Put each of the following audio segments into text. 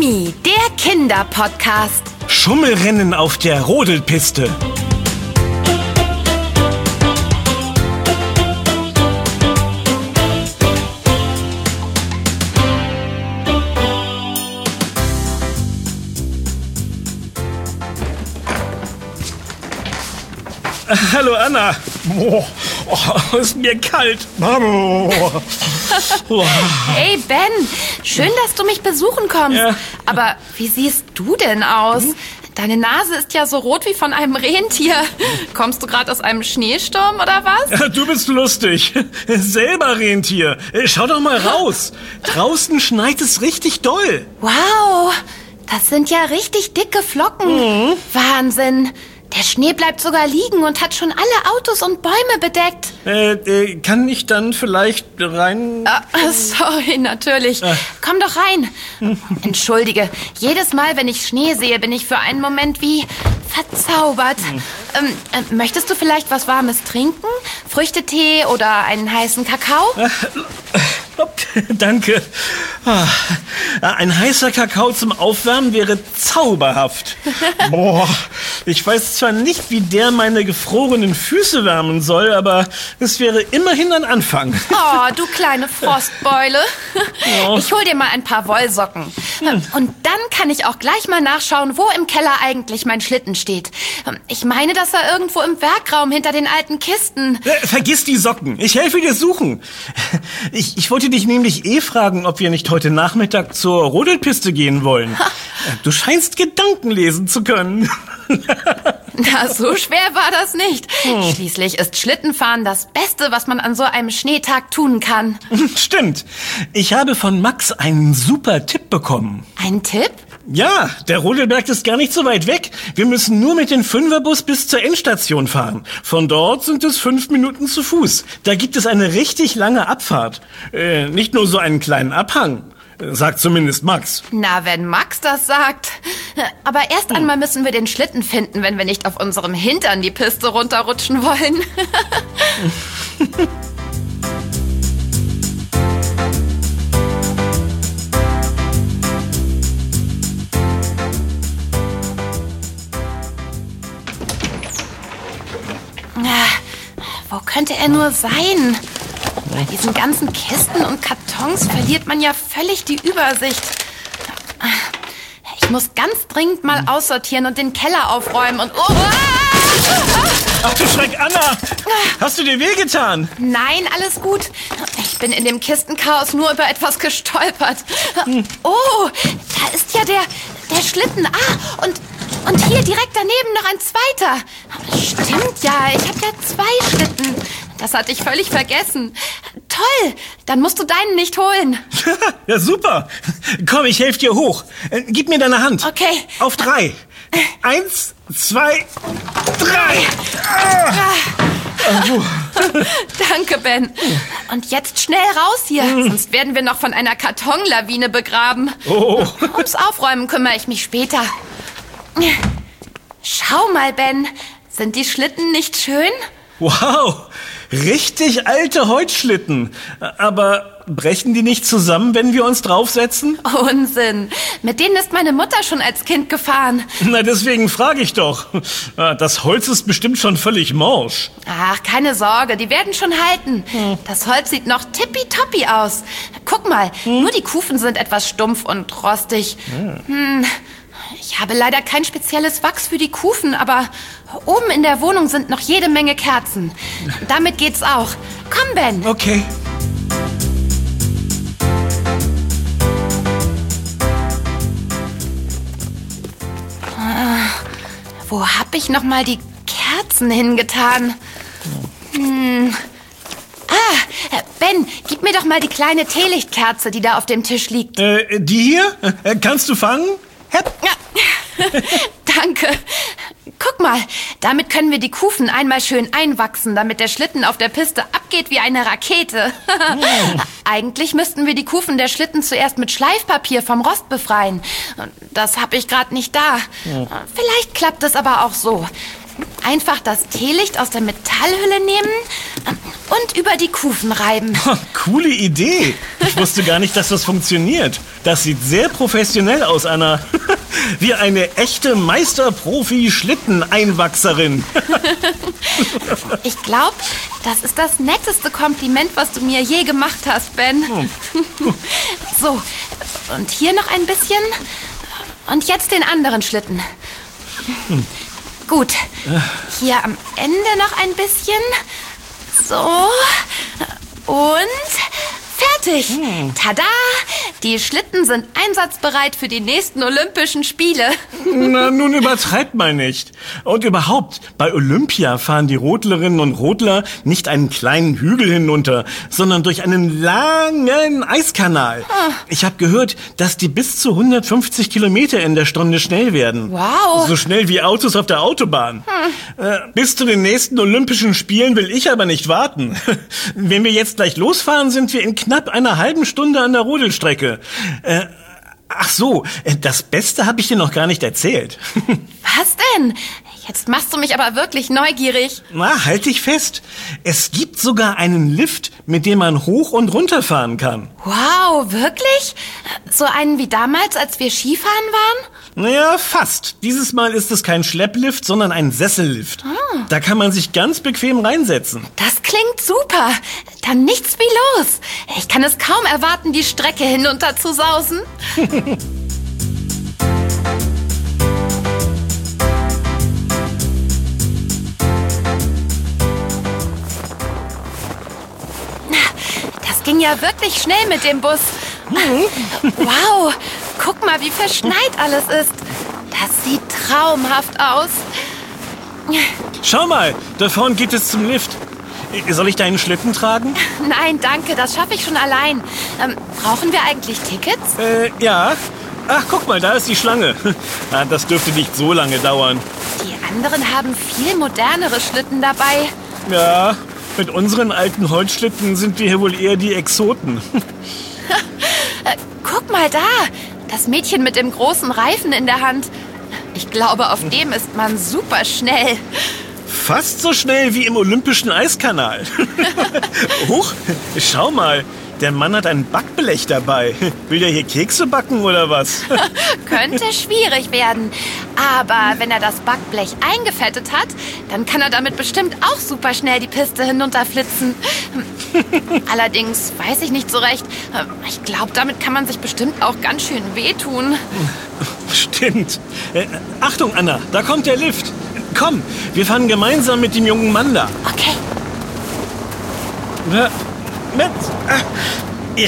Mimi, der Kinderpodcast. Schummelrennen auf der Rodelpiste. Hallo Anna. Ist mir kalt. Hey Ben, schön, dass du mich besuchen kommst. Ja. Aber wie siehst du denn aus? Deine Nase ist ja so rot wie von einem Rentier. Kommst du gerade aus einem Schneesturm oder was? Ja, du bist lustig. Selber Rentier. Schau doch mal raus. Draußen schneit es richtig doll. Wow, das sind ja richtig dicke Flocken. Wahnsinn. Der Schnee bleibt sogar liegen und hat schon alle Autos und Bäume bedeckt. Kann ich dann vielleicht rein? Sorry, natürlich. Komm doch rein. Entschuldige, jedes Mal, wenn ich Schnee sehe, bin ich für einen Moment wie verzaubert. Möchtest du vielleicht was Warmes trinken? Früchtetee oder einen heißen Kakao? Danke. Ein heißer Kakao zum Aufwärmen wäre zauberhaft. Ich weiß zwar nicht, wie der meine gefrorenen Füße wärmen soll, aber es wäre immerhin ein Anfang. Oh, du kleine Frostbeule. Ich hol dir mal ein paar Wollsocken. Und dann kann ich auch gleich mal nachschauen, wo im Keller eigentlich mein Schlitten steht. Ich meine, dass er irgendwo im Werkraum hinter den alten Kisten... Vergiss die Socken. Ich helfe dir suchen. Ich wollte dich nämlich fragen, ob wir nicht heute Nachmittag zur Rodelpiste gehen wollen. Du scheinst Gedanken lesen zu können. Na, so schwer war das nicht. Schließlich ist Schlittenfahren das Beste, was man an so einem Schneetag tun kann. Stimmt. Ich habe von Max einen super Tipp bekommen. Ein Tipp? Ja, der Rodelberg ist gar nicht so weit weg. Wir müssen nur mit dem Fünferbus bis zur Endstation fahren. Von dort sind es 5 Minuten zu Fuß. Da gibt es eine richtig lange Abfahrt. Nicht nur so einen kleinen Abhang. Sagt zumindest Max. Na, wenn Max das sagt. Aber erst einmal müssen wir den Schlitten finden, wenn wir nicht auf unserem Hintern die Piste runterrutschen wollen. Wo könnte er nur sein? Bei diesen ganzen Kisten und Kartons verliert man ja völlig die Übersicht. Ich muss ganz dringend mal aussortieren und den Keller aufräumen und... Ach du Schreck, Anna! Hast du dir wehgetan? Nein, alles gut. Ich bin in dem Kistenchaos nur über etwas gestolpert. Oh, da ist ja der Schlitten. Und hier direkt daneben noch ein zweiter. Stimmt ja, ich habe ja 2 Schlitten. Das hatte ich völlig vergessen. Toll, dann musst du deinen nicht holen. Ja, super. Komm, ich helfe dir hoch. Gib mir deine Hand. Okay. Auf 3. 1, 2, 3. Danke, Ben. Und jetzt schnell raus hier, sonst werden wir noch von einer Kartonlawine begraben. Oh. Ums Aufräumen kümmere ich mich später. Schau mal, Ben. Sind die Schlitten nicht schön? Wow, richtig alte Holzschlitten. Aber brechen die nicht zusammen, wenn wir uns draufsetzen? Unsinn. Mit denen ist meine Mutter schon als Kind gefahren. Na, deswegen frage ich doch. Das Holz ist bestimmt schon völlig morsch. Ach, keine Sorge, die werden schon halten. Das Holz sieht noch tippitoppi aus. Guck mal, nur die Kufen sind etwas stumpf und rostig. Ich habe leider kein spezielles Wachs für die Kufen, aber oben in der Wohnung sind noch jede Menge Kerzen. Damit geht's auch. Komm, Ben. Okay. Wo hab ich noch mal die Kerzen hingetan? Ben, gib mir doch mal die kleine Teelichtkerze, die da auf dem Tisch liegt. Die hier? Kannst du fangen? Ja. Danke. Guck mal, damit können wir die Kufen einmal schön einwachsen, damit der Schlitten auf der Piste abgeht wie eine Rakete. Eigentlich müssten wir die Kufen der Schlitten zuerst mit Schleifpapier vom Rost befreien. Das habe ich gerade nicht da. Vielleicht klappt es aber auch so. Einfach das Teelicht aus der Metallhülle nehmen und über die Kufen reiben. Coole Idee. Ich wusste gar nicht, dass das funktioniert. Das sieht sehr professionell aus, Anna. Wie eine echte Meister-Profi-Schlitteneinwachserin. Ich glaube, das ist das netteste Kompliment, was du mir je gemacht hast, Ben. So, und hier noch ein bisschen. Und jetzt den anderen Schlitten. Gut, hier am Ende noch ein bisschen. So, und fertig. Tada! Die Schlitten sind einsatzbereit für die nächsten Olympischen Spiele. Na, nun übertreibt mal nicht. Und überhaupt, bei Olympia fahren die Rodlerinnen und Rodler nicht einen kleinen Hügel hinunter, sondern durch einen langen Eiskanal. Ich habe gehört, dass die bis zu 150 Kilometer in der Stunde schnell werden. Wow. So schnell wie Autos auf der Autobahn. Bis zu den nächsten Olympischen Spielen will ich aber nicht warten. Wenn wir jetzt gleich losfahren, sind wir in knapp einer halben Stunde an der Rodelstrecke. Ach so, das Beste habe ich dir noch gar nicht erzählt. Was denn? Jetzt machst du mich aber wirklich neugierig. Na, halt dich fest. Es gibt sogar einen Lift, mit dem man hoch und runter fahren kann. Wow, wirklich? So einen wie damals, als wir Skifahren waren? Naja, fast. Dieses Mal ist es kein Schlepplift, sondern ein Sessellift. Da kann man sich ganz bequem reinsetzen. Das klingt super. Dann nichts wie los. Ich kann es kaum erwarten, die Strecke hinunter zu sausen. Das ging ja wirklich schnell mit dem Bus. Wow, guck mal, wie verschneit alles ist. Das sieht traumhaft aus. Schau mal, da vorne geht es zum Lift. Soll ich deinen Schlitten tragen? Nein, danke, das schaffe ich schon allein. Brauchen wir eigentlich Tickets? Ja. Ach, guck mal, da ist die Schlange. Das dürfte nicht so lange dauern. Die anderen haben viel modernere Schlitten dabei. Ja, mit unseren alten Holzschlitten sind wir hier wohl eher die Exoten. Guck mal da, das Mädchen mit dem großen Reifen in der Hand. Ich glaube, auf dem ist man super schnell. Fast so schnell wie im Olympischen Eiskanal. Huch, schau mal, der Mann hat ein Backblech dabei. Will der hier Kekse backen oder was? Könnte schwierig werden. Aber wenn er das Backblech eingefettet hat, dann kann er damit bestimmt auch super schnell die Piste hinunterflitzen. Allerdings weiß ich nicht so recht. Ich glaube, damit kann man sich bestimmt auch ganz schön wehtun. Stimmt. Achtung, Anna, da kommt der Lift. Komm, wir fahren gemeinsam mit dem jungen Mann da. Okay. Ja.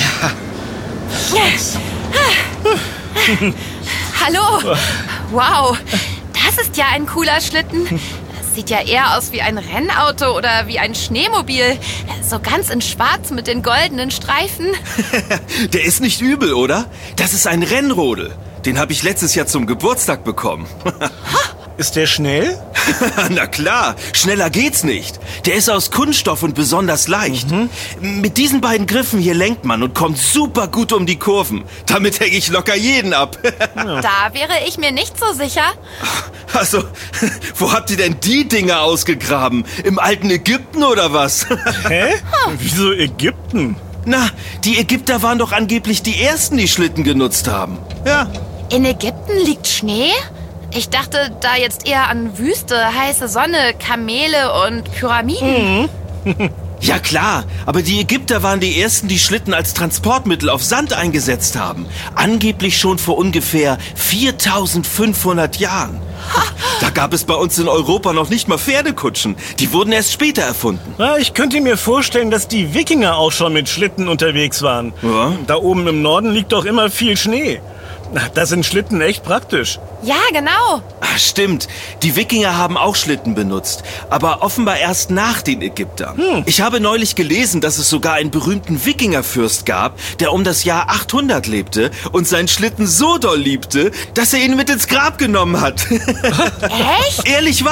Hallo. Wow, das ist ja ein cooler Schlitten. Das sieht ja eher aus wie ein Rennauto oder wie ein Schneemobil. So ganz in schwarz mit den goldenen Streifen. Der ist nicht übel, oder? Das ist ein Rennrodel. Den habe ich letztes Jahr zum Geburtstag bekommen. Ist der schnell? Na klar, schneller geht's nicht. Der ist aus Kunststoff und besonders leicht. Mit diesen beiden Griffen hier lenkt man und kommt super gut um die Kurven. Damit hänge ich locker jeden ab. Da wäre ich mir nicht so sicher. Also, wo habt ihr denn die Dinger ausgegraben? Im alten Ägypten oder was? Hä? Wieso Ägypten? Na, die Ägypter waren doch angeblich die Ersten, die Schlitten genutzt haben. Ja. In Ägypten liegt Schnee? Ich dachte da jetzt eher an Wüste, heiße Sonne, Kamele und Pyramiden. Ja klar, aber die Ägypter waren die Ersten, die Schlitten als Transportmittel auf Sand eingesetzt haben. Angeblich schon vor ungefähr 4500 Jahren. Da gab es bei uns in Europa noch nicht mal Pferdekutschen. Die wurden erst später erfunden. Na, ich könnte mir vorstellen, dass die Wikinger auch schon mit Schlitten unterwegs waren. Ja. Da oben im Norden liegt doch immer viel Schnee. Da sind Schlitten echt praktisch. Ja, genau. Ach, stimmt, die Wikinger haben auch Schlitten benutzt, aber offenbar erst nach den Ägyptern. Ich habe neulich gelesen, dass es sogar einen berühmten Wikingerfürst gab, der um das Jahr 800 lebte und seinen Schlitten so doll liebte, dass er ihn mit ins Grab genommen hat. Echt? Ehrlich wahr.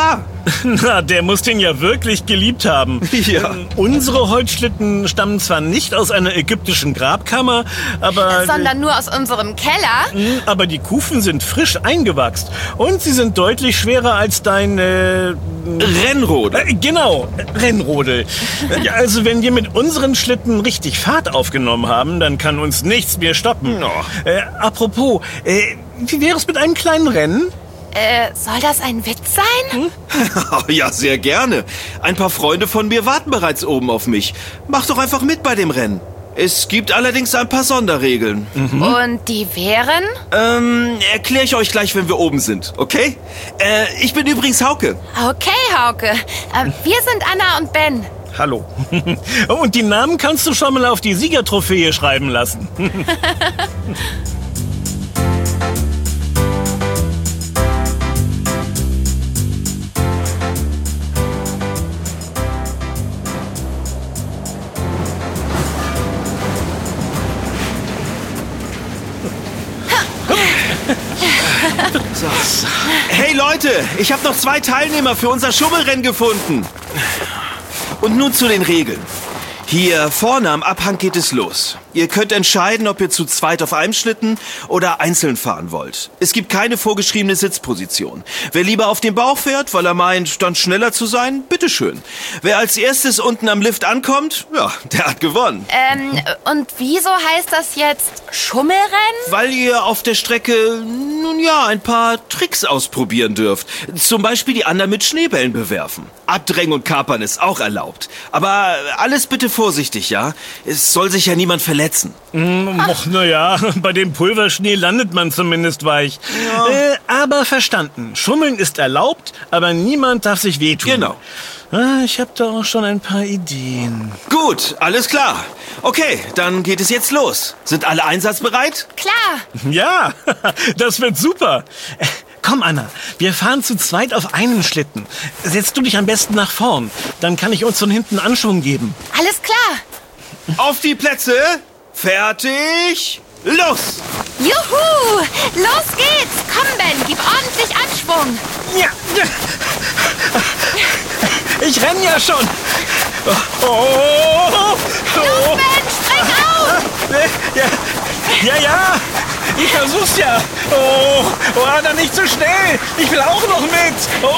Na, der muss den ja wirklich geliebt haben. Ja. Unsere Holzschlitten stammen zwar nicht aus einer ägyptischen Grabkammer, aber... Sondern nur aus unserem Keller. Aber die Kufen sind frisch eingewachst. Und sie sind deutlich schwerer als dein... Rennrodel. Genau, Rennrodel. Ja, also wenn wir mit unseren Schlitten richtig Fahrt aufgenommen haben, dann kann uns nichts mehr stoppen. Apropos, wie wäre es mit einem kleinen Rennen? Soll das ein Witz sein? Ja, sehr gerne. Ein paar Freunde von mir warten bereits oben auf mich. Mach doch einfach mit bei dem Rennen. Es gibt allerdings ein paar Sonderregeln. Und die wären? Erkläre ich euch gleich, wenn wir oben sind, okay? Ich bin übrigens Hauke. Okay, Hauke. Wir sind Anna und Ben. Hallo. Und die Namen kannst du schon mal auf die Siegertrophäe schreiben lassen. So. Hey Leute, ich habe noch 2 Teilnehmer für unser Schummelrennen gefunden. Und nun zu den Regeln. Hier vorne am Abhang geht es los. Ihr könnt entscheiden, ob ihr zu zweit auf einem Schlitten oder einzeln fahren wollt. Es gibt keine vorgeschriebene Sitzposition. Wer lieber auf dem Bauch fährt, weil er meint, dann schneller zu sein, bitteschön. Wer als erstes unten am Lift ankommt, ja, der hat gewonnen. Und wieso heißt das jetzt Schummelrennen? Weil ihr auf der Strecke, nun ja, ein paar Tricks ausprobieren dürft. Zum Beispiel die anderen mit Schneebällen bewerfen. Abdrängen und kapern ist auch erlaubt. Aber alles bitte vorsichtig, ja? Es soll sich ja niemand verletzen. Naja, bei dem Pulverschnee landet man zumindest weich. Ja. Aber verstanden. Schummeln ist erlaubt, aber niemand darf sich wehtun. Genau. Ich habe da auch schon ein paar Ideen. Gut, alles klar. Okay, dann geht es jetzt los. Sind alle einsatzbereit? Klar. Ja, das wird super. Komm, Anna, wir fahren zu zweit auf einen Schlitten. Setz du dich am besten nach vorn. Dann kann ich uns von hinten Anschwung geben. Alles klar. Auf die Plätze. Fertig. Los! Juhu! Los geht's! Komm, Ben, gib ordentlich Anschwung. Ja. Ich renn ja schon. Los, Ben, spring auf! Ja. Ich versuch's ja. Anna, nicht so schnell. Ich will auch noch mit.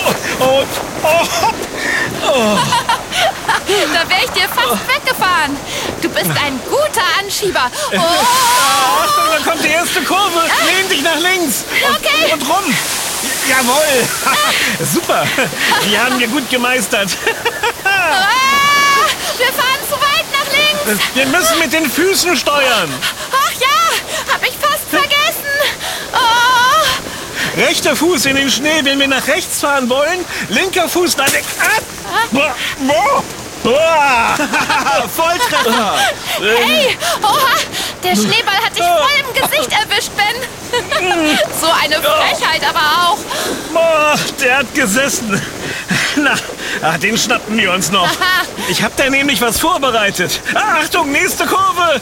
Da wäre ich dir fast weggefahren. Du bist ein guter Anschieber. Achtung, da kommt die erste Kurve. Lehn dich nach links. Okay. Und rum. Jawohl. Super. Die haben wir gut gemeistert. Wir fahren zu weit nach links. Wir müssen mit den Füßen steuern. Ach ja, hab ich fast vergessen. Rechter Fuß in den Schnee, wenn wir nach rechts fahren wollen. Linker Fuß nach links. Volltreffer! Hey, oha, der Schneeball hat dich voll im Gesicht erwischt, Ben. So eine Frechheit aber auch. Der hat gesessen. Na, den schnappen wir uns noch. Ich hab da nämlich was vorbereitet. Achtung, nächste Kurve.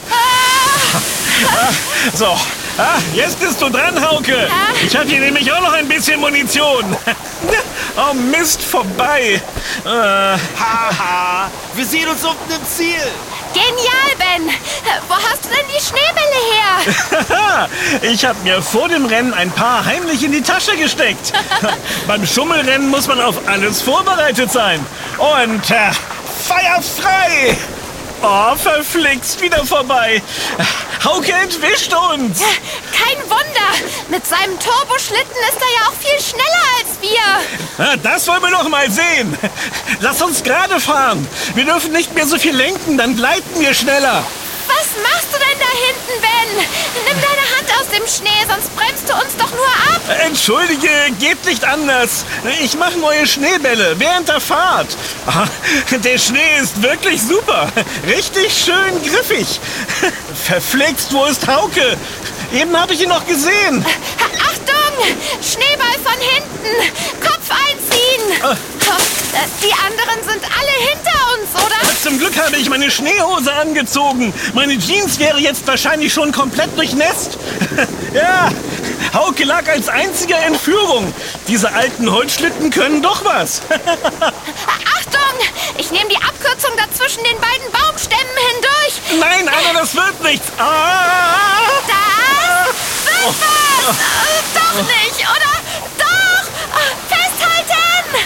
So, jetzt bist du dran, Hauke. Ich habe hier nämlich auch noch ein bisschen Munition. Oh Mist, vorbei. Haha, wir sehen uns unten im Ziel. Genial, Ben. Wo hast du denn die Schneebälle her? Ich habe mir vor dem Rennen ein paar heimlich in die Tasche gesteckt. Beim Schummelrennen muss man auf alles vorbereitet sein. Und Feuer frei! Oh, verflixt, wieder vorbei. Hauke entwischt uns. Kein Wunder. Mit seinem Turboschlitten ist er ja auch viel schneller als wir. Das wollen wir noch mal sehen. Lass uns gerade fahren. Wir dürfen nicht mehr so viel lenken, dann gleiten wir schneller. Was machst du denn da hinten, Ben? Nimm deine Hand aus dem Schnee, sonst bremst du uns doch nur ab. Entschuldige, geht nicht anders. Ich mache neue Schneebälle während der Fahrt. Der Schnee ist wirklich super. Richtig schön griffig. Verflixt, wo ist Hauke? Eben habe ich ihn noch gesehen. Achtung! Schneeball von hinten. Kopf einziehen. Die anderen sind alle hinter uns, oder? Zum Glück habe ich meine Schneehose angezogen. Meine Jeans wäre jetzt wahrscheinlich schon komplett durchnässt. Ja, Hauke lag als einziger in Führung. Diese alten Holzschlitten können doch was. Achtung! Ich nehme die Abkürzung dazwischen den beiden Baumstämmen hindurch. Nein, Anna, das wird nichts. Ah! Das wird was! Doch nicht, oder? Doch! Festhalten!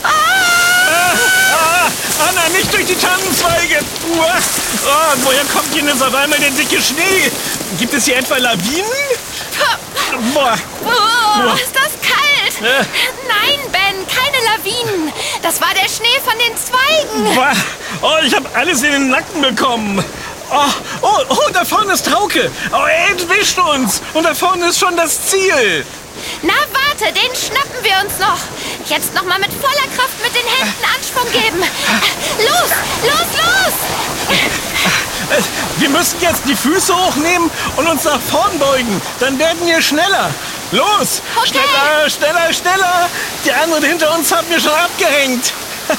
Anna, nicht durch die Tannenzweige! Woher kommt denn jetzt auf einmal der dicke Schnee? Gibt es hier etwa Lawinen? Boah. Ist das kalt? Nein, Ben, keine Lawinen. Das war der Schnee von den Zweigen. Boah. Ich habe alles in den Nacken bekommen. Da vorne ist Hauke. Er entwischt uns. Und da vorne ist schon das Ziel. Na, warte, den schnappen wir uns noch. Jetzt noch mal mit voller Kraft mit den Händen Anschwung geben. Los, los, los! Wir müssen jetzt die Füße hochnehmen und uns nach vorn beugen. Dann werden wir schneller. Los! Okay. Schneller, schneller, schneller! Die anderen hinter uns haben wir schon abgehängt.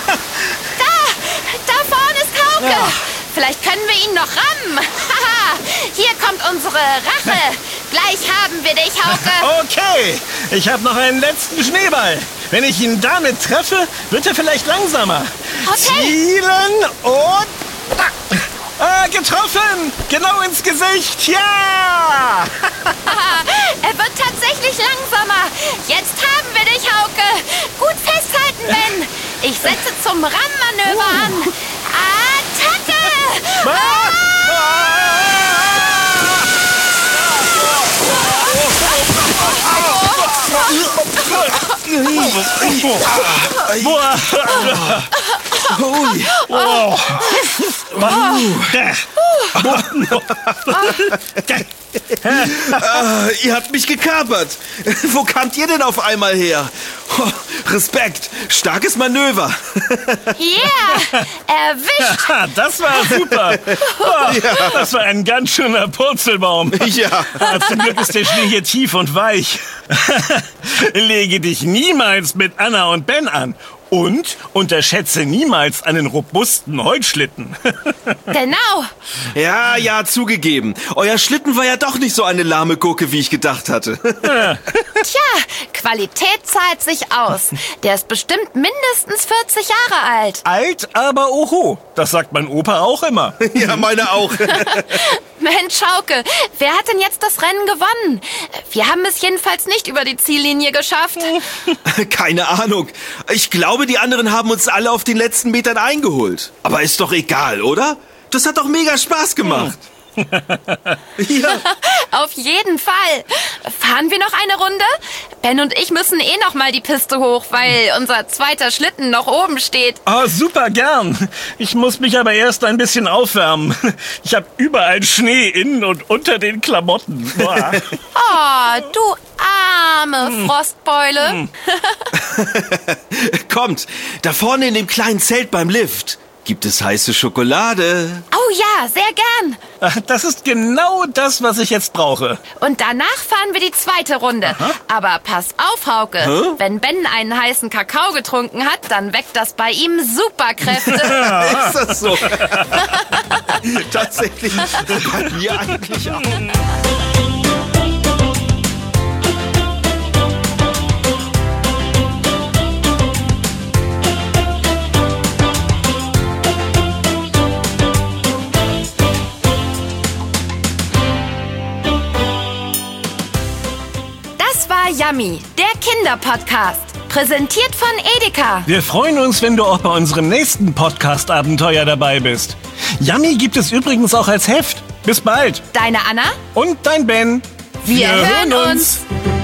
Da vorne ist Hauke. Ja. Vielleicht können wir ihn noch rammen. Hier kommt unsere Rache. Gleich haben wir dich, Hauke. Okay, ich habe noch einen letzten Schneeball. Wenn ich ihn damit treffe, wird er vielleicht langsamer. Okay. Zielen und... getroffen! Genau ins Gesicht! Ja! Er wird tatsächlich langsamer. Jetzt haben wir dich, Hauke. Gut festhalten, Ben. Ich setze zum Rammmanöver an. Attacke! Ihr habt mich gekapert. Wo kamt ihr denn auf einmal her? Respekt, starkes Manöver. Yeah, erwischt. Das war super. Das war ein ganz schöner Purzelbaum. Ja. Zum Glück ist der Schnee hier tief und weich. Lege dich niemals mit Anna und Ben an. Und unterschätze niemals einen robusten Holzschlitten. Genau. Ja, zugegeben. Euer Schlitten war ja doch nicht so eine lahme Gurke, wie ich gedacht hatte. Tja, Qualität zahlt sich aus. Der ist bestimmt mindestens 40 Jahre alt. Alt, aber oho. Das sagt mein Opa auch immer. Ja, meine auch. Mensch, Hauke, wer hat denn jetzt das Rennen gewonnen? Wir haben es jedenfalls nicht über die Ziellinie geschafft. Keine Ahnung. Ich glaube, die anderen haben uns alle auf den letzten Metern eingeholt. Aber ist doch egal, oder? Das hat doch mega Spaß gemacht. Ja. Auf jeden Fall. Fahren wir noch eine Runde? Ben und ich müssen noch mal die Piste hoch, weil unser zweiter Schlitten noch oben steht. Super, gern. Ich muss mich aber erst ein bisschen aufwärmen. Ich habe überall Schnee innen und unter den Klamotten. Du arme Frostbeule. Kommt, da vorne in dem kleinen Zelt beim Lift gibt es heiße Schokolade. Oh ja, sehr gern. Das ist genau das, was ich jetzt brauche. Und danach fahren wir die zweite Runde. Aha. Aber pass auf, Hauke. Wenn Ben einen heißen Kakao getrunken hat, dann weckt das bei ihm Superkräfte. Ist das so? Tatsächlich bei mir eigentlich auch. Yummy, der Kinderpodcast. Präsentiert von Edeka. Wir freuen uns, wenn du auch bei unserem nächsten Podcast-Abenteuer dabei bist. Yummy gibt es übrigens auch als Heft. Bis bald. Deine Anna. Und dein Ben. Wir hören uns.